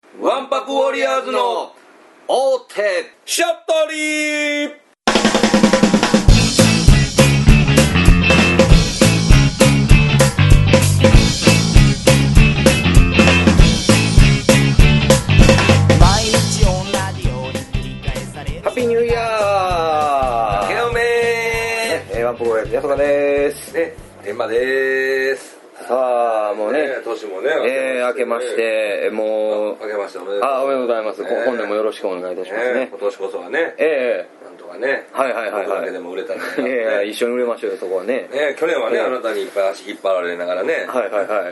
ワンパクウォリアーズの大手シャッタリー。ハッピーニューイヤー。 けおめー。ワンパクウォリアーズやそかでーす。 ね、天馬でーす。 さあもうね、 年もね、 明けまして、もう明けましておめでとうございます。本年もよろしくお願いいたしますね。 今年こそはね、なんとかね、 はいはいはいはい。 僕だけでも売れたら一緒に売れましょうよ、そこはね。 去年はね、あなたにいっぱい足引っ張られながらね。 はいはいはい。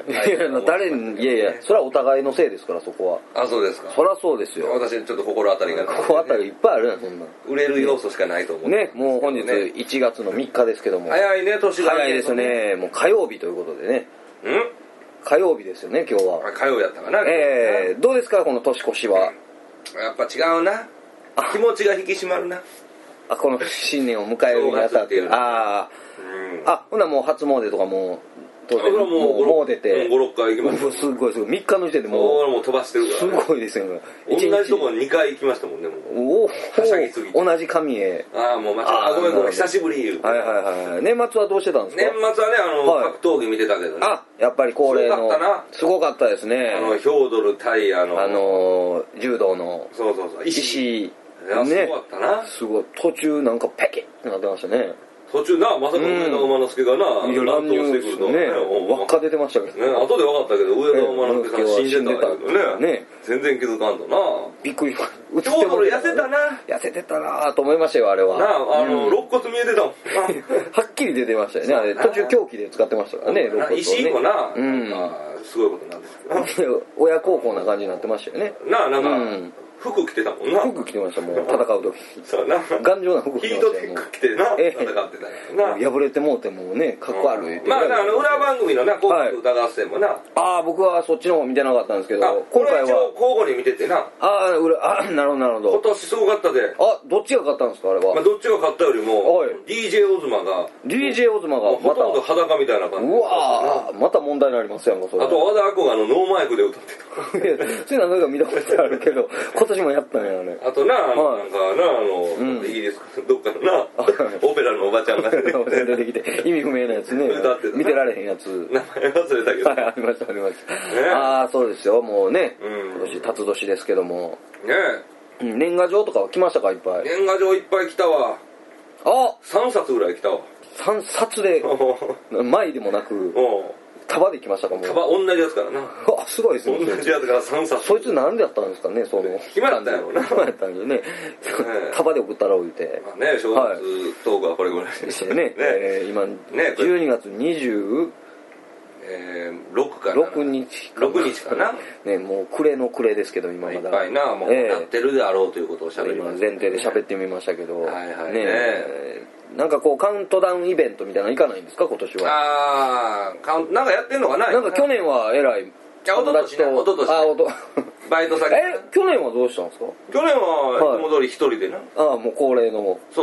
誰に、いやいや、それはお互いのせいですから、そこは。 あ、そうですか。 そりゃそうですよ。 私ちょっと心当たりが。 心当たりいっぱいあるな、そんな。 売れる要素しかないと思う。 ね、もう本日1月の3日ですけども。 早いね、年が。 早いですね。もう火曜日ということでね。火曜日ですよね、今日は。 火曜やったかな。 どうですか、この年越しは。 やっぱ違うな。気持ちが引き締まるな。 この新年を迎えるにあたって。ほんならもう初詣とかも当然もう出て 5、6回行きました。 すごい3日の時点でもう飛ばしてるから。 すごいですよね。 同じとこ2回行きましたもんね。 はしゃぎすぎて。同じ神へ。 もう間違えた。ごめんごめん、久しぶり。 はいはいはい。年末はどうしてたんですか？ 年末はね、格闘技見てたけどね。 やっぱり恒例の。すごかったですね。 ヒョードル対柔道の。 そう。 石井。 すごかったな。 すごい。途中なんかペキってなってましたね。 途中な、まさか上田馬之助がな、 乱闘してくるとね、輪っか出てましたけどね。後で分かったけど、上田馬之助さん死んでたけどね。全然気づかんとな。 びっくりした。 ちょうど痩せたな。 痩せてたなと思いましたよ、あれは。 肋骨見えてたもん。 はっきり出てましたよね。途中凶器で使ってましたからね、肋骨をね。 石井もな、すごいことになってた。親孝行な感じになってましたよね。 なんか、服着てたもんな。 服着てました、もう戦う時。 そうな。 頑丈な服着てましたよ。 ヒートテック着てな、戦ってたな。 破れてもうてもね、かっこ悪い。 裏番組のな、紅白歌合戦もな。 僕はそっちの方見てなかったんですけど、 今回は。交互に見ててな。 なるほどなるほど。 今年すごかったで。 どっちが勝ったんですか、あれは。 どっちが勝ったよりも、DJ オズマが。ほとんど裸みたいな感じ。 うわまた問題になりますやんか、それ。 あと和田アキ子がノーマイクで歌ってた。 そういうのなんか見たことあるけど、今年もやったんやね。 あとな、なんかな、イギリスどっかのな、オペラのおばちゃんが出てきて、意味不明なやつね。見てられへんやつ。 名前忘れたけど。 ありました。そうですよ、もうね、今年辰年ですけども。年賀状とかは来ましたか、いっぱい。 年賀状いっぱい来たわ。3冊ぐらい来たわ。 3冊で、前でもなく、束で来ましたかも。 束同じやつからな。 すごいですね。 同じやつから3冊。 そいつなんでやったんですかね、その。 暇やったんやろな。 暇やったんでね。束で送ったら置いて。 正月トークはこれぐらいでしてね。今、12月26かな。6日かな。ね、もう暮れの暮れですけど、今まだ。 いっぱいな、もうやってるであろうということを喋ります。 前提で喋ってみましたけど。なんかこうカウントダウンイベントみたいなの行かないんですか、今年は。 なんかやってんのかな。 なんか去年はえらい。 おととし。バイト先。 去年はどうしたんですか。 去年はいつも通り一人でな。 もう恒例の。 そう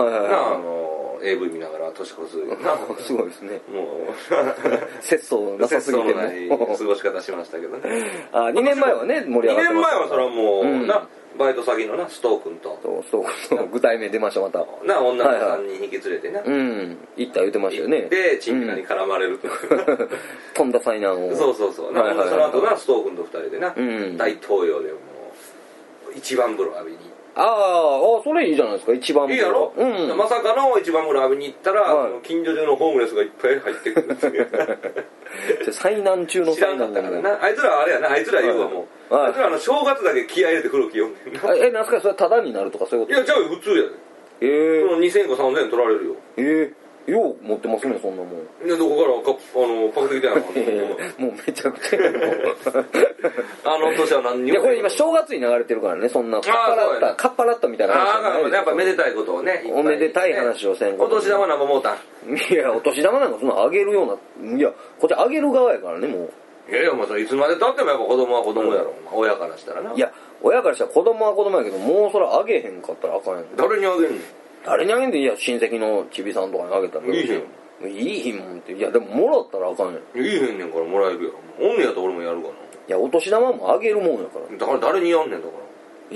。AV 見ながら年越す。 すごいですね。 もう節操なさすぎても過ごし方しましたけどね。 2年前はね、盛り上がってました。 2年前はそれはもうな。バイト先のな、ストー君と。 具体名出ました、また。 女の子3人引き連れてな。 行った言ってましたよね。 で、チンピラに絡まれると。 飛んだ災難を。 そう。その後な、ストー君と2人でな、大東洋でもう、一番風呂浴びに。 それいいじゃないですか、一番風呂。 いいやろ。まさかの一番風呂浴びに行ったら、近所中のホームレスがいっぱい入ってくるっていう。 災難中の災難だからな。あいつらあれやな、あいつら言うわもう。あいつら正月だけ気合入れて風呂着よんねんな。なんすか、それタダになるとかそういうこと。 いや、じゃあ普通やで。その2000円か3000円取られるよ。 よう持ってますね、そんなもん。 どこからパクってきたやん。 もうめちゃくちゃ。 年は何にも。 これ今正月に流れてるからね、そんな。かっぱらったみたいな話。 やっぱめでたいことをね。 おめでたい話をせんこと。お年玉なんかもうたん。 いや、お年玉なんかそんなあげるような。いや、こっちあげる側やからね、もう。 いや、まあいつまで経ってもやっぱ子供は子供やろ。親からしたらな。 いや、親からしたら子供は子供やけど、もうそれあげへんかったらあかんやん。 誰にあげんの？ 誰にあげんでいいや、親戚のちびさんとかにあげたらいいじゃん。 いいもんって。いやでももらったらあかんやん。 いいへんねんからもらえるやん。おんねやったら俺もやるかな。いやお年玉もあげるもんやから。 だから誰にやんねんだから。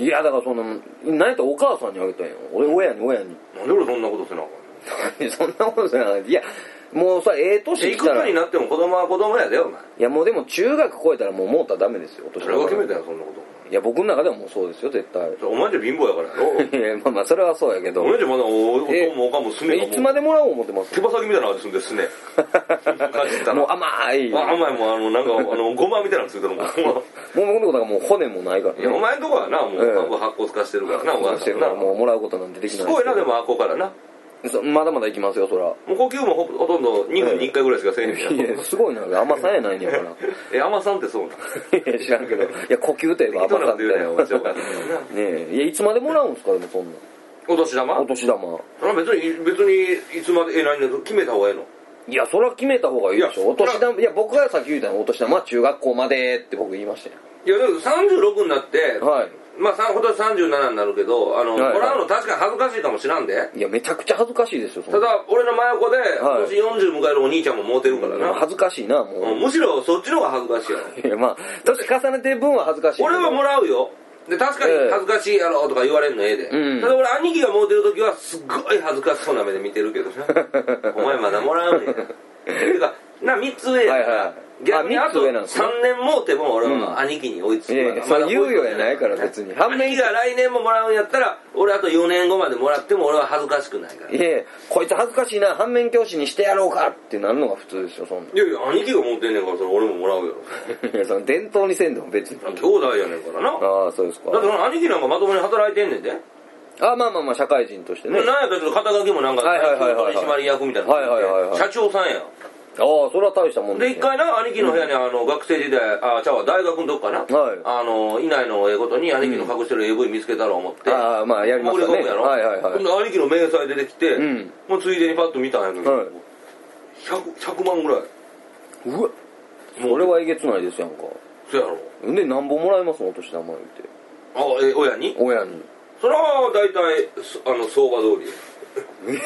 いやだからそんな何やったらお母さんにあげたんやん。親に。 なんで俺そんなことせなあかんねん。そんなことせなあかん。いやもうさ年来たらいくつになっても子供は子供やでお前。 いやもうでも中学超えたらもうったらダメですよ。お年玉。 誰が決めたよそんなこと。 いや僕の中ではもうそうですよ絶対。 お前じゃ貧乏やからやろ。 いやまあそれはそうやけど。 お前じゃまだお父もおかんもすねいつまでもらおう思ってます。 手羽先みたいな味するんですね。 もう甘い。 甘いもんなんかごまみたいなのついてるもん。もう僕のとこだからもう骨もないからね。 いやお前のとこはなもう半分発酵化してるからなお母さんな。 もうもらうことなんてできない。 すごいなでもあっこからな。 まだまだいきますよそら。 もう呼吸もほとんど2分に1回ぐらいしかせえへんやん。 いやすごいな甘さんやないねんから。 甘さんってそうな。 いや知らんけど。いや呼吸といえば甘さんって言うなよ。ねえいやいつまでもらうんすかでもそんな。 お年玉？ お年玉。 別にいつまで何決めた方がええの？ いやそれは決めた方がいいでしょ。お年玉いや僕がさっき言ったのお年玉は中学校までって僕言いましたよ。 いやでも36になって。 はい。 まあ今年37になるけど、もらうの確かに恥ずかしいかもしらんで。 いや、めちゃくちゃ恥ずかしいですよ、 ただ、俺の真横で、今年40迎えるお兄ちゃんもモテるからな。 恥ずかしいな、もう。 むしろそっちの方が恥ずかしいやろ。 いや、まあ、年重ねてる分は恥ずかしい。 俺はもらうよ。で、確かに恥ずかしいやろとか言われるのええで。ただ俺、兄貴がモテるときは、すっごい恥ずかしそうな目で見てるけどな。お前まだもらうねん。てか、3つ上やから。逆にあと3年もうても俺は兄貴に追いつくわけ。 まだ猶予やないから別に。 兄貴が来年ももらうんやったら俺あと4年後までもらっても俺は恥ずかしくないから。 いやこいつ恥ずかしいな反面教師にしてやろうかってなるのが普通ですよそんな。 いや兄貴が持ってんねんからそれ俺ももらうよ。 いやその伝統にせんでも別に。 兄弟やねんからな。 ああそうですか。 だって兄貴なんかまともに働いてんねんで。 あまあ社会人としてね。 なんやったら肩書きもなんか取締役みたいな。社長さんや。 ああそれは大したもんで一回な兄貴の部屋に学生時代大学のとこかな、いないのええことに兄貴の隠してる AV 見つけたら思って、 ああまあやりましたね。 兄貴の明細出てきて、もうついでにパッと見たんやけど、100万ぐらい。 うわそれはえげつないですやんか。 そうやろ。 で何本もらえますのお年玉言って。 親にそれは大体相場通り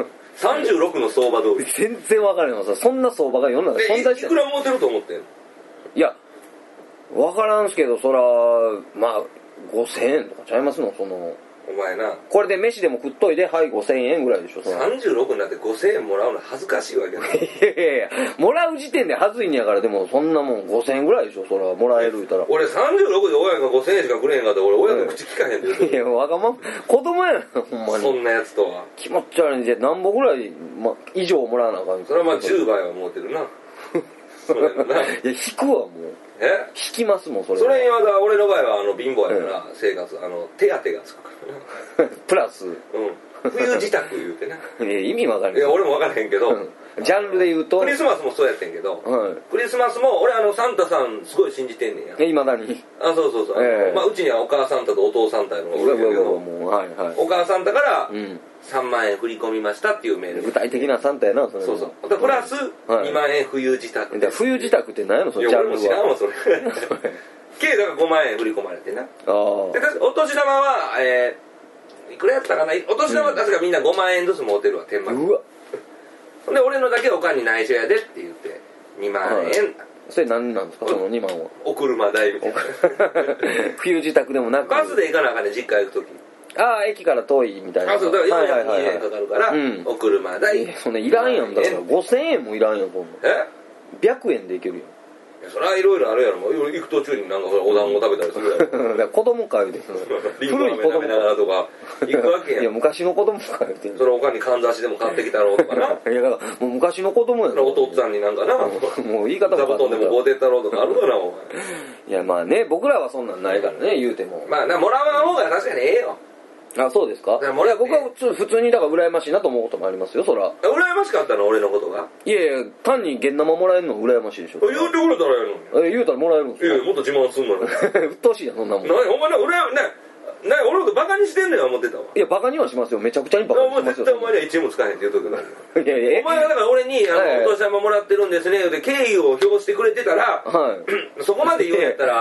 36の相場通り。 全然分からへんわ。そんな相場が世の中存在していくら持てると思ってんの？ いや分からんすけどそらまあ5000円とかちゃいますのそのお前なこれで飯でも食っといてはい5000円ぐらいでしょ。 36になって5000円もらうの恥ずかしいわけだ。 いやもらう時点で恥ずいんやからでもそんなもん5000円ぐらいでしょそらもらえる言うたら。 俺36で親が5000円しかくれへんかったら俺親の口聞かへんで。 いやわがまま子供やなほんまに。 そんなやつとは気持ち悪いんで何本ぐらい、以上もらわなあかん。 それはまあ10倍は持ってるな。それな。いや引くわもう。引きますもんそれ。 それにまだ俺の場合は貧乏やから生活手当がつくからプラス冬支度言うてな。 意味わかんない。 いや俺もわからへんけど、 ジャンルで言うとクリスマスもそうやってんけど、クリスマスも俺サンタさんすごい信じてんねんや。 いまだに。 そうまあうちにはお母サンタとお父サンタのおるけど、お母サンタから3万円振り込みましたっていうメール。 具体的なサンタやなそれ。 そうプラス2万円冬支度。 冬支度って何やのそのジャンルは。 いや俺も知らんわそれ。計だから5万円振り込まれてな。でお年玉はいくらやったかな。お年玉確かみんな5万円ずつ持ってるわ天幕。うわで俺のだけおかんに内緒やでって言って2万円。 それ何なんですかその2万は。 お車代みたいな。 冬支度でもなくバスで行かなあかんね実家行くとき。 ああ駅から遠いみたいな。 そうだから420円かかるからお車代。 そんないらんやんだから5000円もいらんやんそんな。100円でいけるやん。 それはいろいろあるやろ。行く途中になんかお団子食べたりするやろ。 子供会でリンゴ飴食べながらとか行くわけやん。 いや昔の子供会でそれおかんにかんざしでも買ってきたろうとかな。 いやだからもう昔の子供やろ。 お父っつぁんになんかなもう言い方も座布団でも買うてったろうとかあるかなお前。 いやまあね僕らはそんなんないからね言うても。 まあもらわん方が確かにええよ。 あそうですか。いや僕は普通にだから羨ましいなと思うこともありますよそら。 羨ましかったの俺のことが。 いやいや単に現生もらえるの羨ましいでしょ。 言うてくれたらやるの。 言うたらもらえるんですか。 いやもっと自慢すんのよ。 うっとうしいやんそんなもん。 お前な俺のことバカにしてんのよ思ってたわ。 いやバカにはしますよめちゃくちゃにバカにしますよ。 絶対お前には1円も使えへんって言うとくない。 いやお前はだから俺にお年玉もらってるんですねで敬意を表してくれてたらそこまで言うんやったら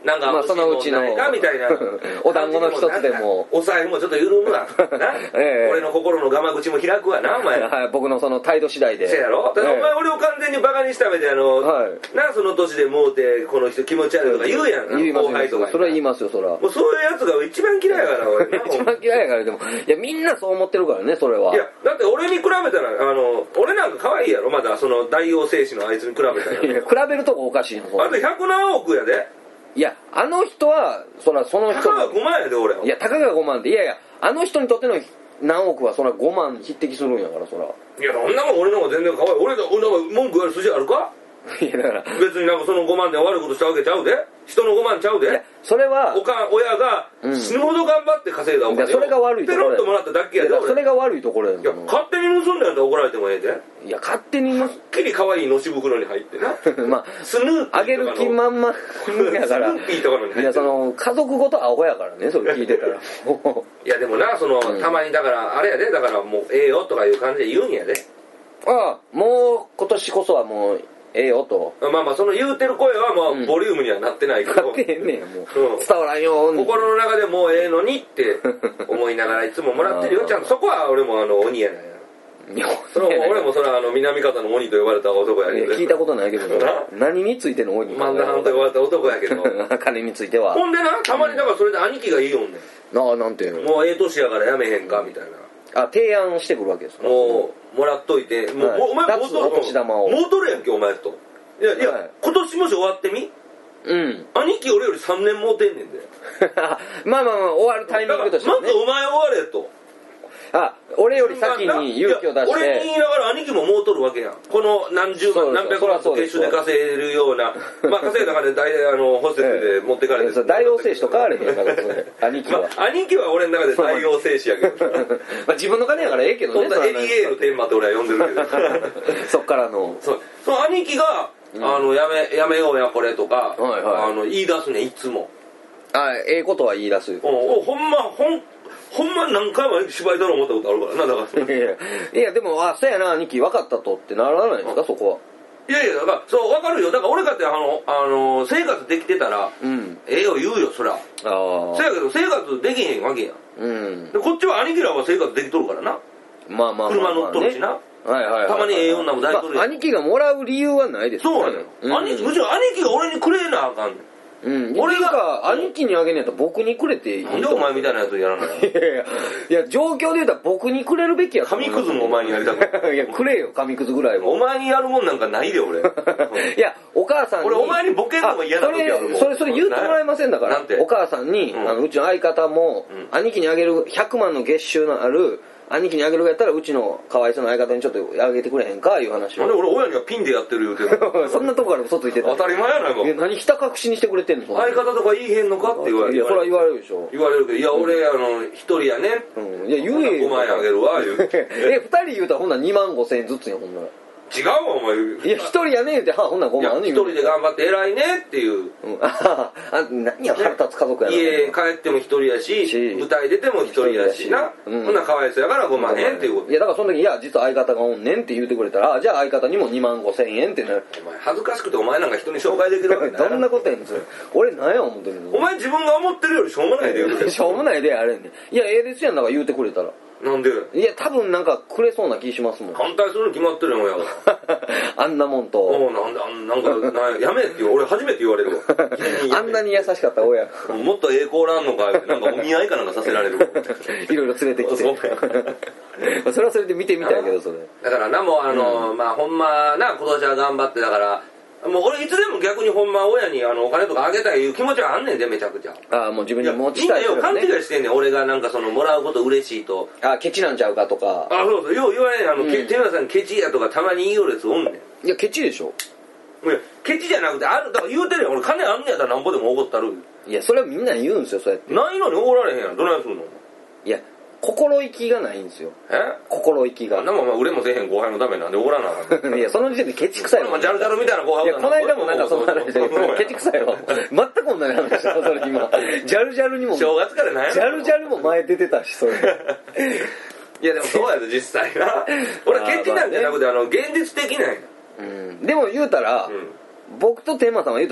なんかまあそのうちのみたいなお団子の一つでもお財布もちょっと緩むわな、俺の心のガマ口も開くわなお前はい、僕のその態度次第でせやろ、お前俺を完全にバカにした目でなその年でもうてこの人気持ち悪いとか言うやん言いますよそれは言いますよそれはもうそういうやつが一番嫌いやから俺一番嫌いやからでもいやみんなそう思ってるからねそれはいやだって俺に比べたら俺なんか可愛いやろまだその大王製紙のあいつに比べたらいや比べるとこおかしいよあれ100何億やでいやあの人はその人たかが5万やで俺いやたかが5万っていやあの人にとっての何億はそら5万に匹敵するんやからそらいやそんなもん俺の方が全然可愛い俺なんか文句言われる筋あるかいやだから別になんかその5万で悪いことしたわけちゃうで人の5万ちゃうでいやそれは親が死ぬほど頑張って稼いだお金をそれが悪いところペロッともらっただけやでそれが悪いところやいや勝手に盗んだんだ怒られてもええでいや勝手にはっきり可愛いのし袋に入ってなまあスヌーピーとかのあげる気満々やからスヌーピーとかのに入ってるいやその家族ごとアホやからねそれ聞いてたらいやでもなその、たまにだからあれやでだからもうええよとかいう感じで言うんやでああもう今年こそはもうええよとまあまあその言うてる声はまあボリュームにはなってないけど、 なってへんねんもう、伝わらんよ心の中でもうええのにって思いながらいつももらってるよちゃんとそこは俺も鬼やないや俺もそれは南方の鬼と呼ばれた男やけど聞いたことないけど何についての鬼漫談と呼ばれた男やけど金についてはほんでなたまにだからそれで兄貴がいいよんねんああなんていうのもうええ年やからやめへんかみたいな提案してくるわけですかもうもらっといてもうお前脱お年玉をもう取るやんけお前といや今年もし終わってみ兄貴俺より3年もうてんねんでまあ終わるタイミングとしてねまずお前終われと俺より先に勇気を出して俺に言いながら兄貴ももう取るわけやんこの何十万何百万と月収で稼いるようなまあ稼いだからホステスで持ってかれて大王製紙と変われへんからそれ兄貴は兄貴は俺の中で大王製紙やけど自分の金やからええけどねそんなエリエール天馬って俺は呼んでるけどそっからのその兄貴がやめようやこれとか言い出すねいつもええことは言い出すほんま何回も芝居だろう思ったことあるからなだからいやでもそうやな兄貴分かったとってならないですかそこはいやだからそう分かるよだから俺かって生活できてたらええよ言うよそらせやけど生活できへんわけやでこっちは兄貴らは生活できとるからな車乗っとるしなたまにええ女も大統領兄貴がもらう理由はないですそうやねんむしろ兄貴が俺にくれなあかんねん俺が兄貴にあげんねやったら僕にくれていいなんでお前みたいなやつやらないいや状況で言うたら僕にくれるべきや紙くずもお前にやりたくいやくれよ紙くずぐらいはお前にやるもんなんかないで俺いやお母さんに俺お前にボケるのも嫌な時あるそれ言うてもらえませんだからお母さんにうちの相方も兄貴にあげる100万の月収のある兄貴にあげるやったらうちのかわいそうな相方にちょっとあげてくれへんかいう話をなんで俺親にはピンでやってる言うてるそんなとこから嘘ついてた当たり前やないか何ひた隠しにしてくれてんの相方とか言いへんのかって言われるいやそれは言われるでしょ言われるけどいや俺一人やねいや言えよ 5万円あげるわ言う 2人言うたらほんなら2万5千円ずつやほんなら違うわお前いや一人やねんってほんなら5万一人で頑張って偉いねっていう何や腹立つ家族やな家帰っても一人やし舞台出ても一人やしなほんならかわいそうやから5万円っていうこといやだからその時いや実は相方がおんねんって言うてくれたらじゃあ相方にも2万5千円ってなるお前恥ずかしくてお前なんか人に紹介できるわけないどんなことやねんそれ俺何や思ってるのお前自分が思ってるよりしょうもないで言うしょうもないであれねいやええですやんだから言うてくれたらなんでいや多分なんかくれそうな気しますもん反対するに決まってるよ親があんなもんとなんかやめって俺初めて言われるわあんなに優しかった親もっと栄光欄のかなんかお見合いかなんかさせられるいろいろ連れてきてそれはそれで見てみたいけどそれだからなもうまあほんまな今年は頑張ってだからもう俺いつでも逆にほんま親にお金とかあげたいいう気持ちはあんねんでめちゃくちゃもう自分に持ちたいみんなよ勘違いしてんねん俺がなんかもらうこと嬉しいとケチなんちゃうかとかそうよう言われん手村さんケチやとかたまに言いよるやつおんねんいやケチでしょいやケチじゃなくてだから言うてるやん俺金あんねやったらなんぼでもおごったるいやそれはみんな言うんですよそうやってないのにおごられへんやんどないするのいや心意気がないんですよ心意気がでも売れもせえへん後輩のためなんでおごらなあかんいやその時点でケチくさいわジャルジャルみたいな後輩いやこの間もなんかその話でケチくさいわ全く同じ話だそれ今ジャルジャルにも正月から何やジャルジャルも前出てたしそれいやでもそうやで実際な俺ケチなんじゃなくて現実的なんやでも言うたら僕と天馬さんは言うたら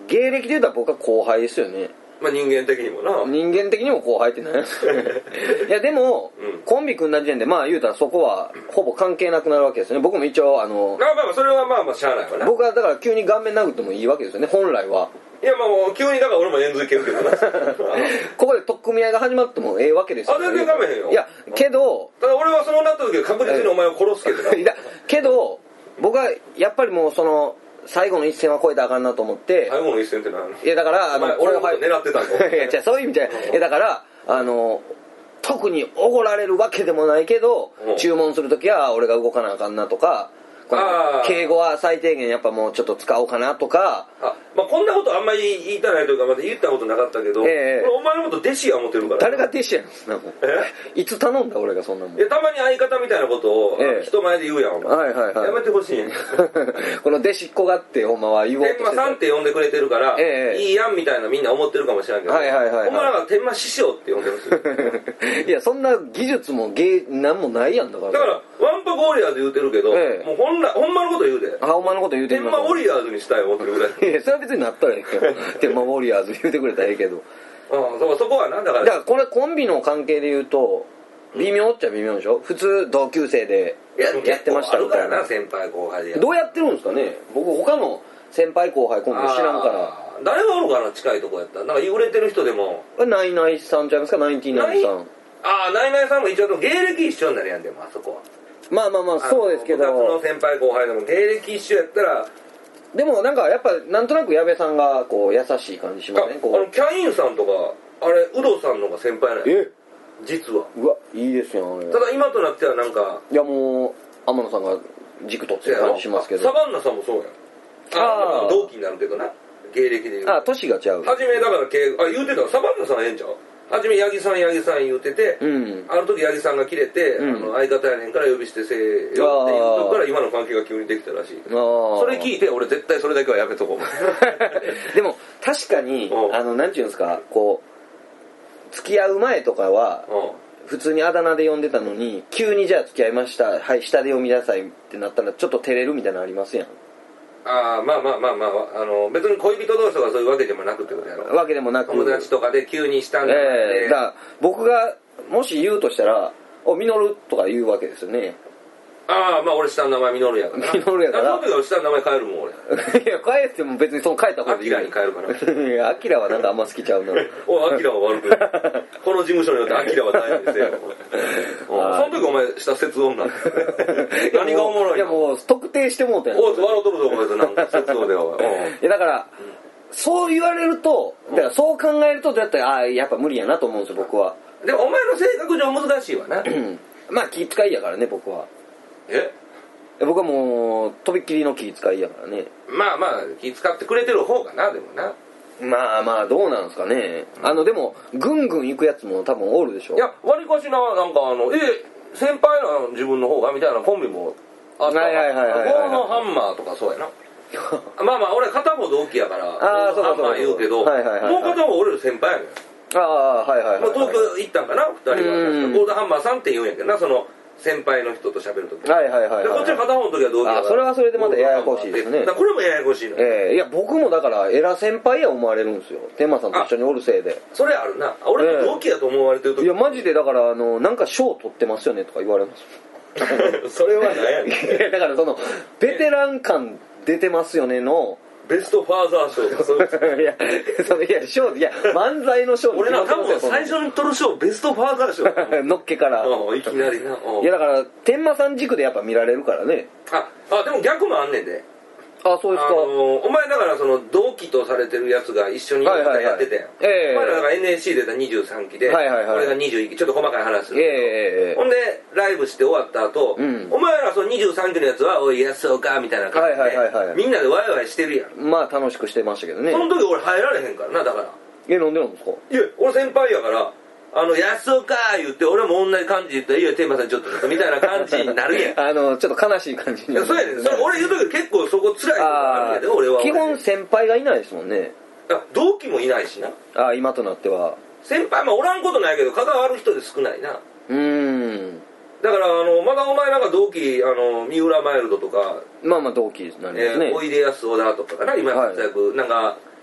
芸歴で言うたら僕は後輩ですよね。 まあ人間的にもな。 人間的にも後輩って何やいやでも、コンビ組んだ時点でまあ言うたらそこはほぼ関係なくなるわけですよね。僕も一応まあまあそれはまあしゃあないわな。 僕はだから急に顔面殴ってもいいわけですよね、本来は。 いやまあもう急にだから俺も円髄蹴るけどなここで取っ組み合いが始まってもええわけですよ。 全然構えへんよ。 いやけどただ俺はそうなった時は確実にお前を殺すけどな。 いやけど僕はやっぱりもう最後の一線は越えたらあかんなと思って。 最後の一線って何？ いやだから俺のこと狙ってたの？ いやじゃそういう意味じゃない。いやだから特におごられるわけでもないけど、注文するときは俺が動かなあかんなとか、敬語は最低限やっぱもうちょっと使おうかなとか。 まあこんなことあんまり言いたないというかまだ言ったことなかったけど、お前のこと弟子や思ってるから。 誰が弟子やんそんなもん。いつ頼んだ俺がそんなもん。 たまに相方みたいなことを人前で言うやんお前。 はいはいはい。 やめてほしいんや。 この弟子っ子がってほんまは言おうとしてた。 天満さんって呼んでくれてるから、いいやんみたいなみんな思ってるかもしれんけど、お前らが天満師匠って呼んでるんですよ。 いやそんな技術もなんもないやんだから。 だからワンパクウォリアーズ言うてるけど、もうほんまのこと言うで。 ほんまのこと言うてる。天満ウォリアーズにしたい思ってるぐらい。 いやそれは別になったらええけど。天満ウォリアーズ言うてくれたらええけど。 そこはなだから。 だからこれコンビの関係で言うと微妙っちゃ微妙でしょ。普通同級生でやってましたみたいな。 先輩後輩で。 どうやってるんですかね。僕他の先輩後輩コンビ知らんから。 誰がおるかな近いとこやったら。なんか売れてる人でも。 ナイナイさんちゃいますか。ナインティナインさん。 ナイナイさんも一応芸歴一緒になるやんでもあそこは。 まあそうですけど。 部活の先輩後輩でも芸歴一緒やったら。 でもなんかやっぱなんとなく矢部さんがこう優しい感じしますね。 キャインさんとかあれウドさんのが先輩なんや。実は。 うわいいですよ。 ただ今となってはなんか。 いやもう天野さんが軸取ってる感じしますけど。 サバンナさんもそうやん。同期になるけどな。芸歴で言う。 年が違う。 初めだから言うてたサバンナさんええんちゃう。初め八木さん言うてて、ある時八木さんが切れて、相方やねんから呼び捨てせえよっていうとこから今の関係が急にできたらしい。それ聞いて俺絶対それだけはやめとこう。 でも確かになんていうんですかこう付き合う前とかは普通にあだ名で呼んでたのに急にじゃあ付き合いましたはい下で読みなさいってなったらちょっと照れるみたいなのありますやん。 まあ別に恋人同士とかそういうわけでもなくってことやろ。 わけでもなく友達とかで急にしたんだだから僕がもし言うとしたら「おミノル」とか言うわけですよね。 まあ俺下の名前ミノルやからミノルやからその時は下の名前変えるもん俺。 いや変えても別に変えた方がいい。 アキラに変えるから。 いやアキラはなんかあんま好きちゃうな。 おいアキラは悪くない。この事務所によってアキラは大事ですよ。その時お前下節音なん何がおもろいの。 いやもう特定してもうたやん。 おい笑うとるぞお前となんか節音ではいやだからそう言われるとだからそう考えるとだったらやっぱ無理やなと思うんですよ僕は。 でもお前の性格上難しいわな。 まあ気遣いやからね僕は。僕はもうとびっきりの気遣いやからね。 まあ気遣ってくれてる方かなでもな。 まあどうなんですかね。でもぐんぐん行くやつも多分おるでしょ。 いやわりかしなんか先輩の自分の方がみたいなコンビもあったわ。ゴーのハンマーとかそうやな。まあ俺片方同期やからハンマー言うけどもう片方俺の先輩やねん。東京行ったんかな2人は。ゴールドハンマーさんって言うんやけどなその先輩の人と喋るとき。こっちは片方の時は同期やから。 それはそれでまたややこしいですね。 これもややこしいの。 いや僕もだから偉先輩や思われるんですよ。天満さんと一緒におるせいで。それあるな。俺と同期やと思われてる時。 いやマジでだからなんか賞取ってますよねとか言われます。 それは何やねん。 だからベテラン感出てますよねの。 ベストファーザー賞とかそういう。 いや漫才の賞俺ら多分最初に取る賞ベストファーザー賞のっけからいきなりな。 いやだから天満さん軸でやっぱ見られるからね。 でも逆もあんねんで。 そうですか。 お前だからその同期とされてるやつが一緒にやってて、お前らだから NSC で23期で、俺が21期、ちょっと細かい話する。ほんでライブして終わった後、お前らその23期のやつはおい安岡みたいな感じでみんなでワイワイしてるやん。 まあ楽しくしてましたけどね。 その時俺入られへんからなだから。 なんでなんですか。 いや俺先輩やから安岡言って俺も同じ感じ言ったらいや天満さんちょっとみたいな感じになるやん。 ちょっと悲しい感じになる。 そうやねん。それ俺言うとき結構そこ辛いとこあるけど俺は。 基本先輩がいないですもんね。 同期もいないしな。 今となっては。 先輩おらんことないけど関わる人で少ないな。だからまだお前なんか同期三浦マイルドとかまあ同期なんですね。 おいでやす小田とかかな今活躍なんか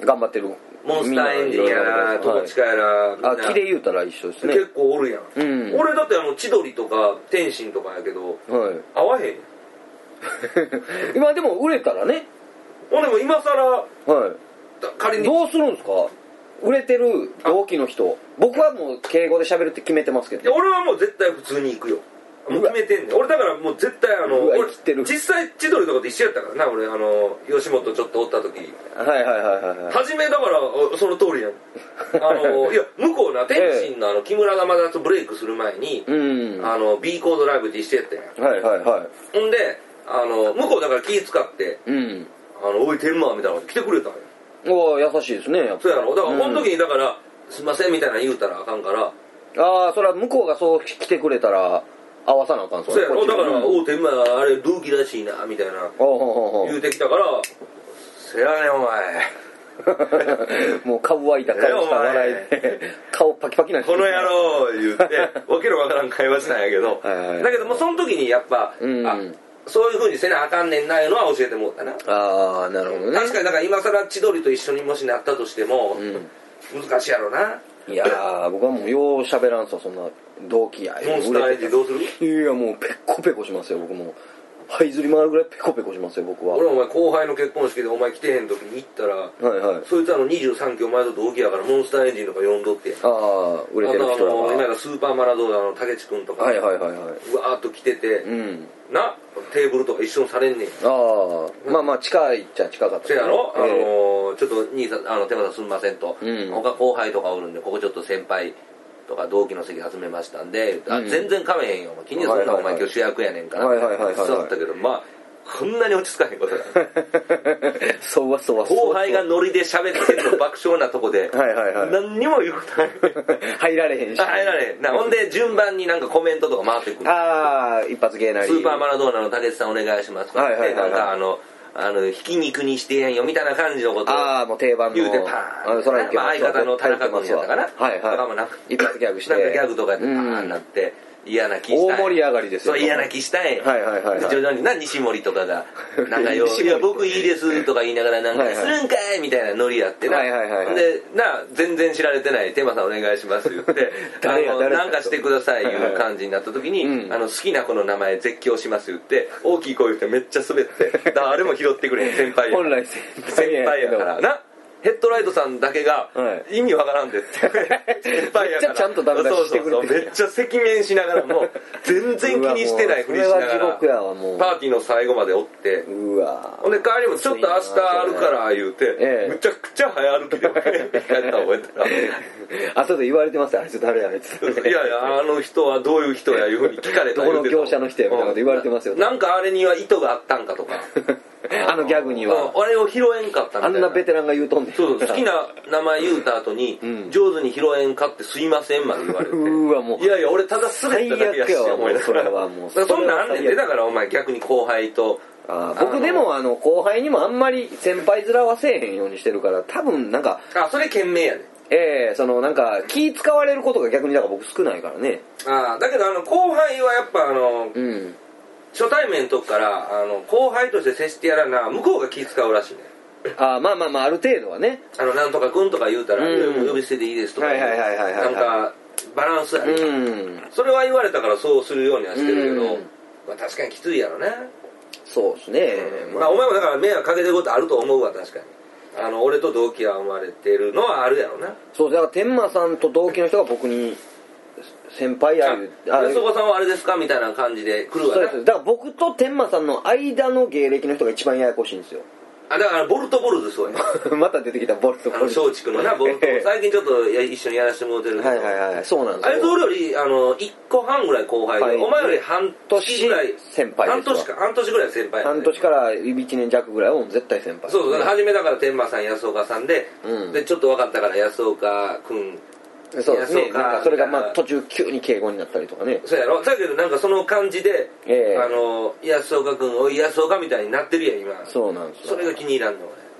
頑張ってるモンスターエンジンやら友近やら、 あ木で言うたら一緒ですね。 結構おるやん、俺だって千鳥とか天心とかやけど、合わへん今でも売れたらね。 俺も今更、仮にどうするんですか、売れてる同期の人。僕はもう敬語で喋るって決めてますけど、 俺はもう絶対普通に行くよ。もう決めてんねん。俺だからもう絶対俺実際千鳥とかと一緒やったからな。俺吉本ちょっとおった時、初めだからその通りやん。いや向こうな天心の木村がまだブレイクする前に、B コードライブって一緒やったやん。ほんで向こうだから気使って、おい天満みたいなの来てくれたんや。 お優しいですね、やっぱ。 そうやろ。だからこの時にだからすいませんみたいな言うたらあかんから。 ああ、それは向こうがそう来てくれたら合わさなあかん。 そうやろ。だから「おう天満あれ同期らしいな」みたいな言うてきたから「せやねんお前」 もう顔湧いた顔した笑いで顔パキパキなこの野郎言ってわけのわからん会話したんやけど、だけどもうその時にやっぱ、そういう風にせなあかんねんないうのは教えてもらったな。 ああ、なるほどね。 確かにだから今更千鳥と一緒にもしなったとしても、難しいやろな。 いやー、僕はもうよう喋らんすわ、そんな同期や。 モンスターエンジンどうする？ いや、もうペコペコしますよ、僕も。這いずり回るぐらいペコペコしますよ、僕は。 俺お前後輩の結婚式でお前来てへん時に行ったら、そいつ23期お前と同期やからモンスターエンジンとか呼んどってやん。 ああ、売れてる人らが。 今がスーパーマラドーナの竹地君とか、うわーっと来てて、な、テーブルとか一緒にされんねん。 ああ、まあまあ近いっちゃ近かった。 そうやろ、ちょっと兄さん、手間さんすんませんと、他後輩とかおるんで、ここちょっと先輩とか同期の席集めましたんで、全然かめへんよ、気にするな、お前今日主役やねんから、そうだったけど、まあ、こんなに落ち着かへんことだ。 そうはそうは。 後輩がノリで喋ってるの爆笑なとこで、何にも言うことない。 入られへんし。 入られへん。ほんで順番になんかコメントとか回ってくる。 ああ、一発芸なり。 スーパーマラドーナの竹内さんお願いします。なんかひき肉にしてやんよみたいな感じのことをああ、もう定番の言うてパーン。相方の田中君やったかな。 一発ギャグして。 なんかギャグとかでパーンなって。嫌な気したい。 大盛り上がりですよ。 そう、嫌な気したい。徐々に西森とかが、なんかいや、僕いいですとか言いながら、なんか、するんかいみたいなノリやってな。で、全然知られてない、テーマさんお願いします言って、なんかしてくださいいう感じになった時に、好きな子の名前絶叫します言って、大きい声言ってめっちゃ滑って、誰も拾ってくれん、先輩や。 本来先輩やからな。ヘッドライトさんだけが意味わからんでって先輩やからめっちゃちゃんとダメ出ししてくれてめっちゃ赤面しながらも全然気にしてないふりしながらパーティーの最後までおってほんで帰りもちょっと明日あるから言うてむちゃくちゃ早歩きで帰った覚えたら後で言われてますよあいつ誰やあいついやいやあの人はどういう人やいうふうに聞かれたどこの業者の人やみたいなこと言われてますよなんかあれには意図があったんかとかあのギャグにはあれを拾えんかったみたいなあんなベテランが言うとんねんそう好きな名前言うた後に上手に拾えんかってすいませんまで言われてもういやいや俺ただ滑っただけやし思いながらそんなんあんねんでだからお前逆に後輩と僕でも後輩にもあんまり先輩面はせえへんようにしてるから多分なんかそれ賢明やねそのなんか気使われることが逆にだから僕少ないからねだけど後輩はやっぱ初対面の時から後輩として接してやらな向こうが気使うらしいねまあある程度はねなんとかくんとか言うたらもう呼び捨てでいいですとかなんかバランスあるそれは言われたからそうするようにはしてるけど確かにきついやろねそうですねお前もだから迷惑かけてることあると思うわ確かに俺と同期は生まれてるのはあるやろなそうだから天馬さんと同期の人が僕に先輩やる安岡さんはあれですかみたいな感じで来るわねだから僕と天馬さんの間の芸歴の人が一番ややこしいんですよだからボルトボルズそうやまた出てきたボルトボルズ松竹のなボルト最近ちょっと一緒にやらせてもらってるけどそうなんですよあいつ俺より1個半ぐらい後輩でお前より半年ぐらい先輩ですわ半年ぐらい先輩半年から1年弱ぐらいはもう絶対先輩そうだから初めだから天馬さん安岡さんでちょっと分かったから安岡君そうですねなんかそれが途中急に敬語になったりとかねそうやろだけどなんかその感じで安岡君おい安岡みたいになってるやん今そうなんですそれが気に入らんの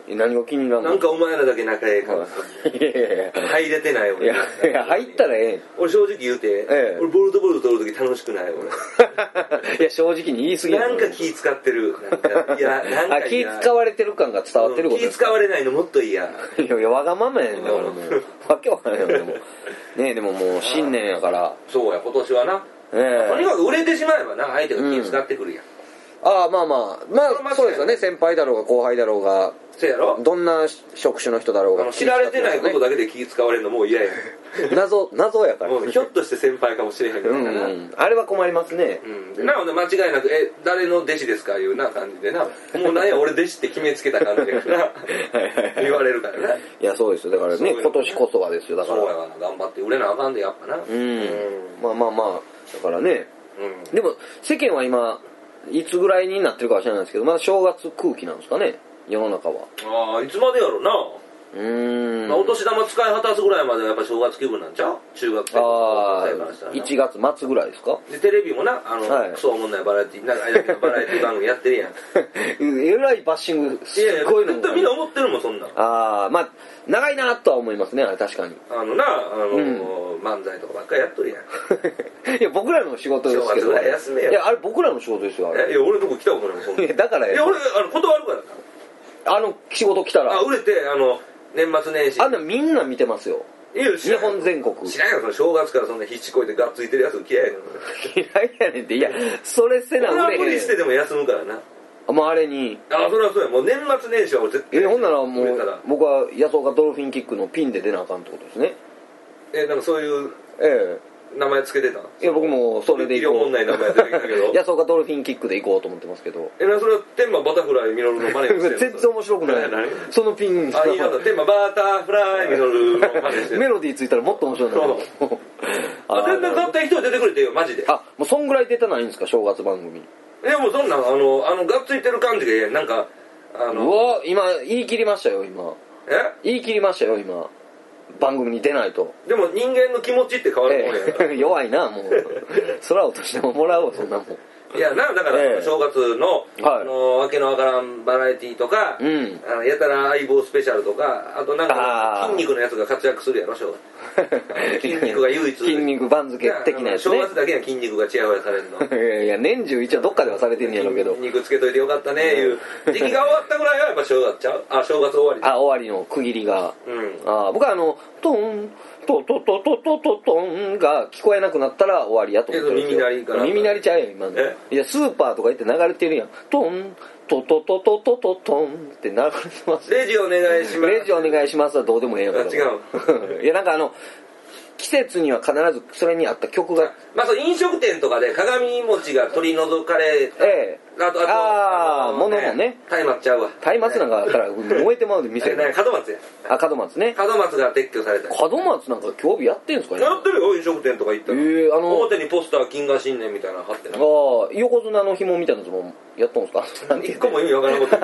何が気になるの？ なんかお前らだけ仲ええから。入れてない俺。 いや、入ったらええ。 俺正直言うて、俺ボルトボール取るとき楽しくない俺。 いや、正直に言い過ぎなんか気使ってる。いや、なんか気使われてる感が伝わってること気使われないのもっと嫌。 いや、わがままやねんだからもう。わけわからないよ、でも。ねえ、でももう新年やから。 そうや、今年はな。とにかく売れてしまえばな、相手が気使ってくるやん。 ああ、まあ、そうですよね。先輩だろうが後輩だろうが。 そうやろ？ どんな職種の人だろうが。 知られてないことだけで気使われるのもう嫌や。 謎やから。 ひょっとして先輩かもしれへんけどな。 あれは困りますね。 なので間違いなく、誰の弟子ですかいうな感じでな。もうなんや俺弟子って決めつけた感じで言われるからね。 いや、そうですよ。だからね、今年こそはですよ。だから。 そうやわな。頑張って売れなあかんで、やっぱな。 まあ。だからね。でも、世間は今、いつぐらいになってるかは知らないですけど、まだ正月空気なんですかね、世の中は。 ああ、いつまでやろな。お年玉使い果たすぐらいまではやっぱ正月気分なんちゃう？中学生ああ、1月末ぐらいですか？ で、テレビもな、クソおもんないバラエティ、なんかバラエティ番組やってるやん。 えらいバッシング、すごいの。 みんな思ってるもん、そんなん。 ああ、まあ、長いなとは思いますね、確かに。 漫才とかばっかりやっとるやん。 いや、僕らの仕事ですけど。 正月ぐらい休めや。 いや、あれ僕らの仕事ですよ、あれ。 いや、俺のとこ来たことないもん、そんな。 いや、だからいや、俺、断るからな。 仕事来たら。 売れて、年末年始。 みんな見てますよ。日本全国。 知らんよ、その正月からそんな必死こいてがっついてるやつ嫌いやねん。 嫌いやねんって、いや、それせな売れへん。俺は無理してでも休むからな。 もうあれに。 それはそうや。もう年末年始は俺絶対。 ほんならもう、僕は安岡ドルフィンキックのピンで出なあかんってことですね。 なんかそういう、名前つけてた？ いや、僕もそれで行こう。問題名前出てきたけど。 安岡ドルフィンキックで行こうと思ってますけど。 それは天馬バタフライミノルの真似してる？ 全然面白くない。そのピン。 いいな、天馬バタフライミノルの真似してる。 メロディーついたらもっと面白いな。 全然絶対人出てくれてよ、マジで。 もうそんぐらい出たないんですか、正月番組。 いや、もうそんなん、がっついてる感じが、なんか、 うわ、今、言い切りましたよ、今。言い切りましたよ、今。番組に出ないと。 でも人間の気持ちって変わるもんやから。 弱いな、もう。空をとしてもらおう、そんなもん。 いやな、だから正月の、わけのわからんバラエティとか、やたら相棒スペシャルとか、あとなんか筋肉のやつが活躍するやろ、正月。筋肉が唯一。 筋肉番付的なやつね。 正月だけは筋肉がチヤホヤされるの。 いや、年中一応どっかではされてんねやろうけど。 筋肉つけといてよかったね、いう時期が終わったぐらいはやっぱ正月ちゃう？正月終わり。 終わりの区切りが。僕はトン、トトトトトトトンが聞こえなくなったら終わりやと思ってるんですよ。 耳鳴りから。 耳鳴りちゃうよ、今の。いや、スーパーとか行って流れてるやん。トン、トトトトトトトンって流れてます。 レジお願いします。 レジお願いしますはどうでもええやん。 違う。 いや、なんか季節には必ずそれに合った曲が。 そう、飲食店とかで鏡餅が取り除かれた。 物もね。 松明ちゃうわ。 松明なんかあったら燃えてまうで店で。 門松や。 門松ね。 門松が撤去された。 門松なんか今日やってんすかね？ やってるよ、飲食店とか行ったら。表にポスター金河新年みたいなの貼ってな。 横綱の紐みたいなやつもやっとんすか？ 一個も意味わからんこと。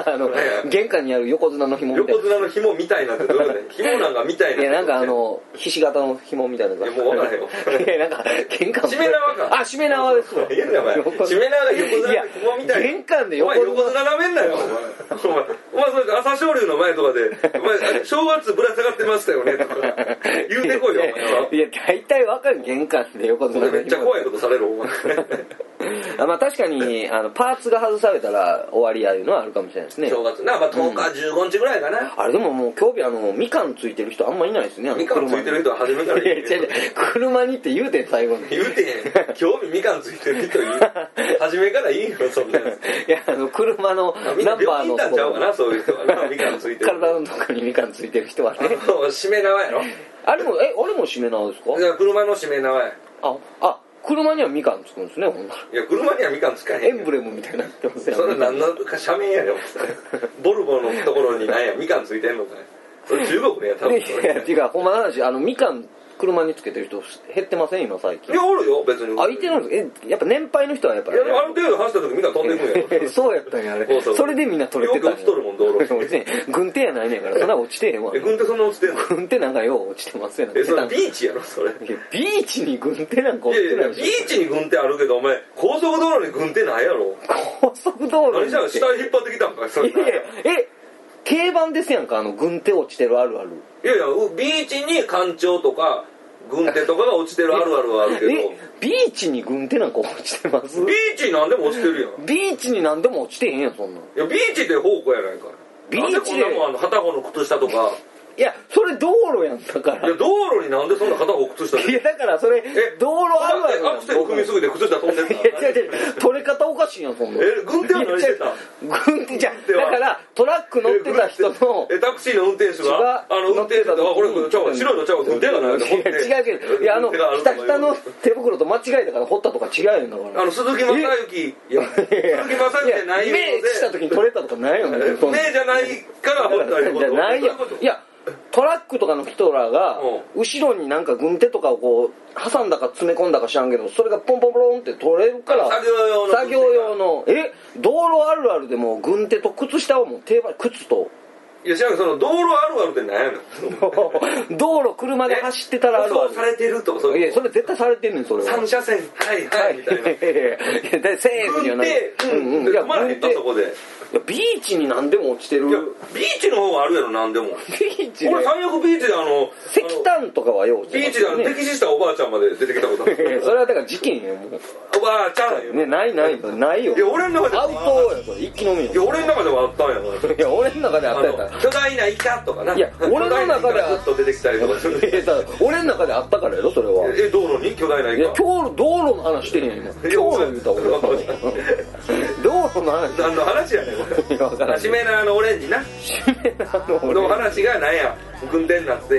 玄関にある横綱の紐みたいな。 横綱の紐みたいなってどういうこと？紐なんかみたいな。 いや、なんかひし形の紐みたいなやつ。 もうわからへんよ。 なんか玄関。 しめ縄か。 しめ縄ですわ。 いやお前。しめ縄が横綱の紐みたいな。 玄関で横綱なめんなよ、お前それ朝青龍の前とかで、お前、正月ぶら下がってましたよね、とか、言うてこいよ、お前は。 いや、大体わかる、玄関で横綱。 めっちゃ怖いことされる、お前。 確かに、パーツが外されたら終わりやいうのはあるかもしれないですね。 正月な、10日、15日ぐらいかな。 あれでももう、今日みかんついてる人あんまいないですね。 みかんついてる人は初めから言う。 車にって言うてん、最後に。 言うてん。今日みかんついてる人言う。初めからいいよ、そんなやつ。 いや、車のナンバーの。 病気になっちゃうかな、そういう人はな、みかんついてる。 体のとこにみかんついてる人はね。 しめ縄やろ？ あれもしめ縄ですか？ 車のしめ縄や。 車にはみかんつくんですね、ほんなら。 いや、車にはみかんつかへん。 エンブレムみたいになってますよ。 それ何の社名やろ。ボルボのところに何や、みかんついてんのかい。それ中国ねや、多分。いや、違う、ほんまの話、みかん、車につけてる人減ってません今最近。 いや、おるよ、別に。 いてるんですやっぱ年配の人はやっぱり。 いや、ある程度走った時みんな飛んでくんや。 そうやったんや、あれ。それでみんな取れてたんや。 よく落ちとるもん、道路。 軍手やないねんから、そんな落ちてへんわ。 軍手そんな落ちてんの？ 軍手なんかよう落ちてますやん。 それビーチやろ、それ。 ビーチに軍手なんか落ちてないでしょ。ビーチに軍手あるけど、お前、高速道路に軍手ないやろ。 高速道路何じゃん、死体引っ張ってきたんか、それ。 定番ですやんか、軍手落ちてるあるある。 いやいや、ビーチに干潮とか軍手とかが落ちてるあるあるはあるけど。 ビーチに軍手なんか落ちてます？ ビーチに何でも落ちてるやん。 ビーチに何でも落ちてへんやん、そんなん。いや、ビーチで宝庫やないか。 ビーチで。 なんでこんなもん片方の靴下とか。 いや、それ道路やんだから。 いや、道路になんでそんな片方靴下いや、だからそれ、道路あるある。 アクセル踏みすぎて靴下飛んでる。 いや、違う。取れ方おかしいやん、そんな。 軍手は何してた？ 軍手じゃ、だからトラック乗ってた人の。 タクシーの運転手が、運転手が、これ、白いのちゃう、軍手がない。 違う。いや、ひたひたの手袋と間違えたから掘ったとか違うやんだから。 鈴木正幸、鈴木正幸じゃないよ。 目した時に取れたとかないよね。 目じゃないから掘ったりじゃないよ。いや、トラックとかの人らが後ろになんか軍手とかをこう挟んだか詰め込んだか知らんけど、それがポンポンポロンって取れるから作業用の道路あるあるでも軍手と靴下をもう定番、靴と。 いや、知らんけど、その道路あるあるって何やねん。道路車で走ってたらあるある。 舗装されてるとかそういう。 いや、それ絶対されてんねん、それは。 3車線、はいみたいな。 セーフにはない。 いや、まだ減ったそこで。 いや、ビーチに何でも落ちてる。いや、 ビーチの方があるやろ、何でも。 ビーチで。 俺、最悪ビーチで石炭とかはよう。 ビーチで溺死したおばあちゃんまで出てきたことある。 それはだから事件よ、もう。 おばあちゃんよ。 ね、ないよ。 いや、俺の中で。 アウトや、それ。一気飲みよ。 いや、俺の中ではあったんやな。いや、俺の中であったやったら。 巨大なイカとかな。 いや、俺の中では。ずっと出てきたりとかする。 俺の中であったからやろ、それは。 道路に巨大なイカ。 いや、道路の話してんやん、今。道路言うた俺は。道路の話。 何の話やねん、これ。シメナーのオレンジな。 シメナーのオレンジ。 の話が何や、軍手になって、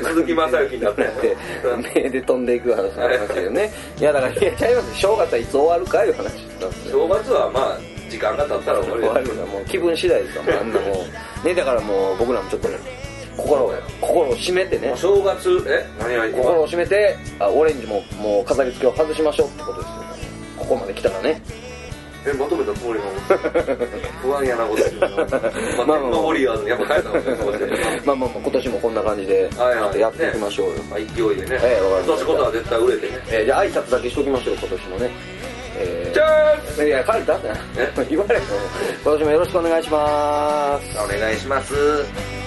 鈴木正幸になったんやって目で飛んでいく話なんですけどね。いや、だから、いや、ちゃいます。正月はいつ終わるかいう話なんですよ。 正月はまあ、時間が経ったら終わるよ。 終わるよ。もう気分次第ですよ、あんなもう。ね、だからもう僕らもちょっとね、心を締めてね。 正月、 心を締めて、オレンジもう飾り付けを外しましょうってことですよ。ここまで来たらね。 まとめたつもりなの不安やなこと言うな。まあまあ、ウォリアーズやっぱ変えたのね。 まあ今年もこんな感じでやっていきましょうよ。 勢いでね。今年こそは絶対売れてね。 じゃあ挨拶だけしときましょう、今年のね。 じゃーん。 いや、帰ったって言われる。今年もよろしくお願いします。 お願いします。